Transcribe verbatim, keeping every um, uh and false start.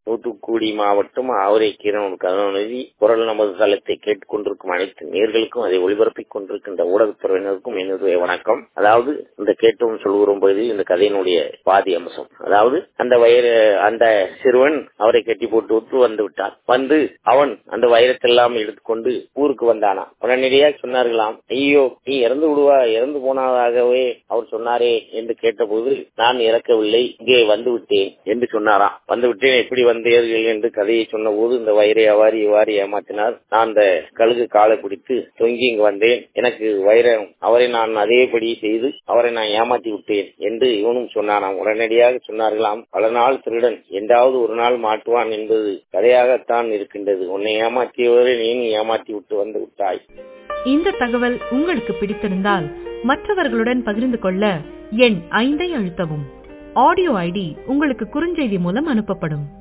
தூத்துக்குடி மாவட்டம் ஆவரைக்கீரன் கருணாநிதி குரல் நமது தளத்தை கேட்டுக்கொண்டிருக்கும் அனைத்து நேர்களுக்கும் அதை ஒளிபரப்பிக் கொண்டிருக்கின்ற ஊடகத்துறையினருக்கும் என்னுடைய வணக்கம். அதாவது இந்த கேட்டோம் சொல்கிறோம் போது இந்த கதையினுடைய பாதி அம்சம். அதாவது அந்த வயிறு அந்த சிறுவன் அவரை கட்டி போட்டு விட்டு வந்து விட்டான். வந்து அவன் அந்த வைரத்தெல்லாம் எடுத்துக்கொண்டு ஊருக்கு வந்தானா. உடனடியாக சொன்னார்களாம், ஐயோ நீ இறந்து விடுவா இறந்து போனதாகவே அவர் சொன்னாரே என்று கேட்டபோது, நான் இறக்கவில்லை, இங்கே வந்து விட்டேன் என்று சொன்னாராம். வந்து விட்டேன், எப்படி வந்தீர்கள் என்று கதையை சொன்ன போது இந்த வயிறை அவாரி இவ்வாறு ஏமாற்றினார். நான் அந்த கழுகு காலை பிடித்து தொங்கி இங்கு வந்தேன், எனக்கு வைரம் அவரை நான் அதேபடி செய்து அவரை நான் ஏமாற்றி விட்டேன் என்று இவனும் சொன்னானாம். உடனடியாக சொன்னார்களாம், பல நாள் திருடன் என்றாவது ஒரு நாள் மாட்டுவான் என்பது கதையாகத்தான் இருக்கின்றது. உன்னை ஏமாற்றியவரை நீ ஏமாற்றி விட்டு வந்து விட்டாய். இந்த தகவல் உங்களுக்கு பிடித்திருந்தால் மற்றவர்களுடன் பகிர்ந்து கொள்ள எண் ஐந்தை அழுத்தவும். ஆடியோ ஐடி உங்களுக்கு குறுஞ்செய்தி மூலம் அனுப்பப்படும்.